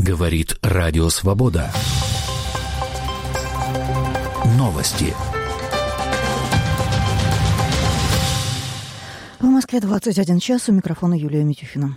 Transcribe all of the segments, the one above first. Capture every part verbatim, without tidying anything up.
Говорит Радио Свобода. Новости. В Москве двадцать один час. У микрофона Юлия Митюхина.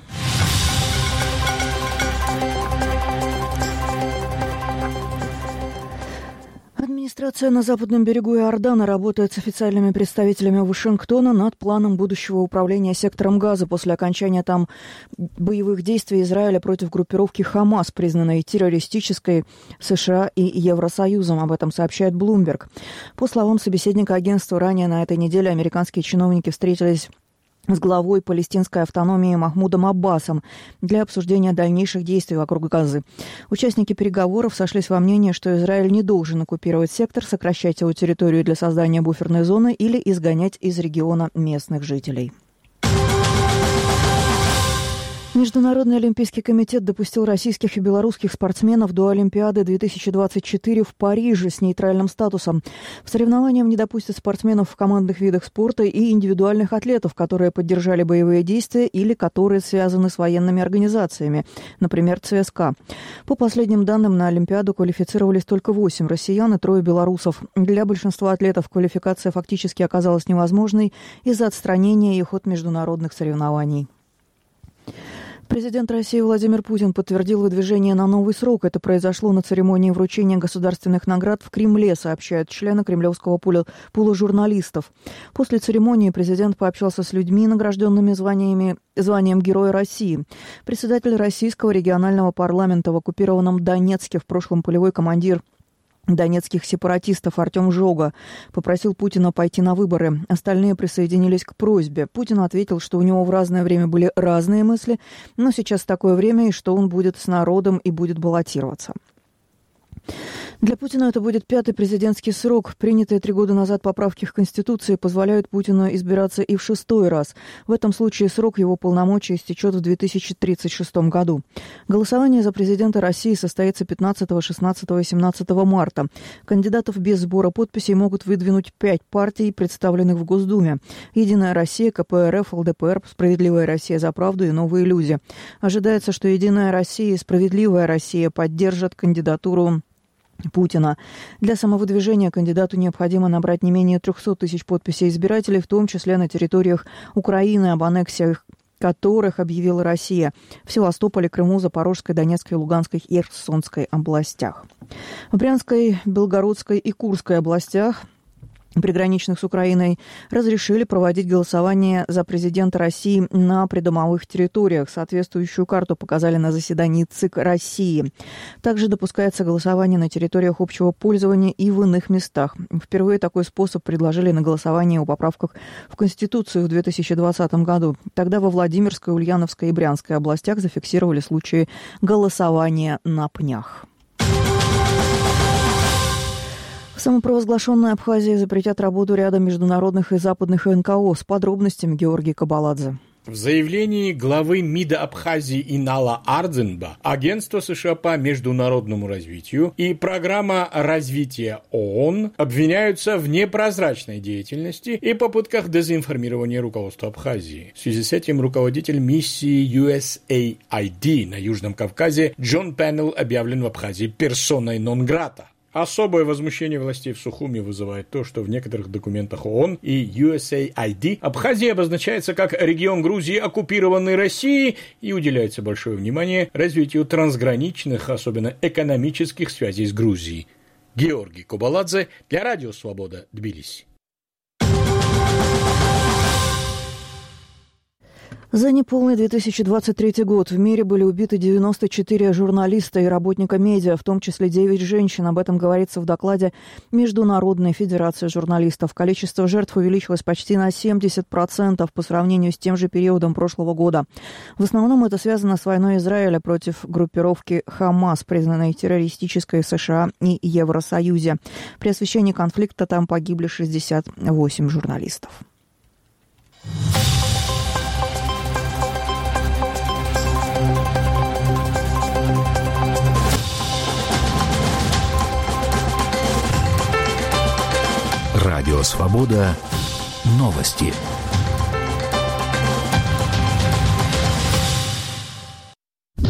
Администрация на западном берегу Иордана работает с официальными представителями Вашингтона над планом будущего управления сектором Газа после окончания там боевых действий Израиля против группировки Хамас, признанной террористической США и Евросоюзом. Об этом сообщает Bloomberg. По словам собеседника агентства, ранее на этой неделе американские чиновники встретились с главой палестинской автономии Махмудом Аббасом для обсуждения дальнейших действий вокруг Газы. Участники переговоров сошлись во мнении, что Израиль не должен оккупировать сектор, сокращать его территорию для создания буферной зоны или изгонять из региона местных жителей. Международный олимпийский комитет допустил российских и белорусских спортсменов до Олимпиады две тысячи двадцать четыре в Париже с нейтральным статусом. В соревнованиям не допустят спортсменов в командных видах спорта и индивидуальных атлетов, которые поддержали боевые действия или которые связаны с военными организациями, например, ЦСКА. По последним данным, на Олимпиаду квалифицировались только восемь россиян и трое белорусов. Для большинства атлетов квалификация фактически оказалась невозможной из-за отстранения их от международных соревнований. Президент России Владимир Путин подтвердил выдвижение на новый срок. Это произошло на церемонии вручения государственных наград в Кремле, сообщают члены кремлевского пула, пула журналистов. После церемонии президент пообщался с людьми, награжденными званиями, званием Героя России. Председатель российского регионального парламента в оккупированном Донецке, в прошлом полевой командир донецких сепаратистов Артем Жога попросил Путина пойти на выборы. Остальные присоединились к просьбе. Путин ответил, что у него в разное время были разные мысли, но сейчас такое время, и что он будет с народом и будет баллотироваться. Для Путина это будет пятый президентский срок. Принятые три года назад поправки к Конституции позволяют Путину избираться и в шестой раз. В этом случае срок его полномочий истечет в две тысячи тридцать шестом году. Голосование за президента России состоится пятнадцатого, шестнадцатого и семнадцатого марта. Кандидатов без сбора подписей могут выдвинуть пять партий, представленных в Госдуме. «Единая Россия», КПРФ, ЛДПР, «Справедливая Россия за правду» и «Новые люди». Ожидается, что «Единая Россия» и «Справедливая Россия» поддержат кандидатуру Путина. Для самовыдвижения кандидату необходимо набрать не менее трехсот тысяч подписей избирателей, в том числе на территориях Украины, об аннексиях которых объявила Россия в Севастополе, Крыму, Запорожской, Донецкой, Луганской и Херсонской областях. В Брянской, Белгородской и Курской областях, приграничных с Украиной, разрешили проводить голосование за президента России на придомовых территориях. Соответствующую карту показали на заседании ЦИК России. Также допускается голосование на территориях общего пользования и в иных местах. Впервые такой способ предложили на голосование о поправках в Конституцию в две тысячи двадцатом году. Тогда во Владимирской, Ульяновской и Брянской областях зафиксировали случаи голосования на пнях. В самопровозглашенной Абхазии запретят работу ряда международных и западных эн ка о. С подробностями Георгий Кабаладзе. В заявлении главы МИДа Абхазии Инала Ардзенба агентство США по международному развитию и программа развития ООН обвиняются в непрозрачной деятельности и попытках дезинформирования руководства Абхазии. В связи с этим руководитель миссии ю эс эй ай ди на Южном Кавказе Джон Пеннелл объявлен в Абхазии персоной нон-грата. Особое возмущение властей в Сухуми вызывает то, что в некоторых документах ООН и ю эс эй ай ди Абхазия обозначается как регион Грузии, оккупированный Россией, и уделяется большое внимание развитию трансграничных, особенно экономических связей с Грузией. Георгий Кабаладзе для Радио Свобода, Тбилиси. За неполный две тысячи двадцать третий год в мире были убиты девяносто четыре журналиста и работника медиа, в том числе девять женщин. Об этом говорится в докладе Международной федерации журналистов. Количество жертв увеличилось почти на семьдесят процентов по сравнению с тем же периодом прошлого года. В основном это связано с войной Израиля против группировки Хамас, признанной террористической в США и Евросоюзе. При освещении конфликта там погибли шестьдесят восемь журналистов. Радио Свобода. Новости.